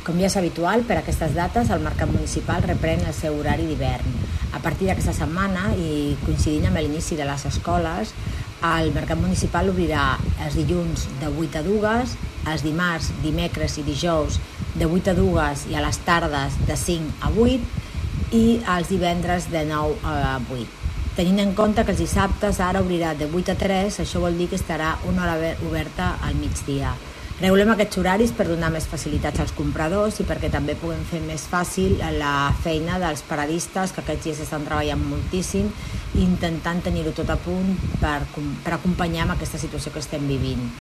Com ja és habitual, per aquestes dates el Mercat Municipal reprèn el seu horari d'hivern. A partir d'aquesta setmana, i coincidint amb l'inici de les escoles, el Mercat Municipal obrirà els dilluns de 8 a 2, els dimarts, dimecres i dijous de 8 a 2 i a les tardes de 5 a 8 i els divendres de 9 a 8. Tenint en compte que els dissabtes ara obrirà de 8 a 3, això vol dir que estarà una hora oberta al migdia. Regulem aquests horaris per donar més facilitats als compradors i perquè també puguem fer més fàcil la feina dels paradistes, que aquests dies estan treballant moltíssim, intentant tenir-ho tot a punt per acompanyar amb aquesta situació que estem vivint.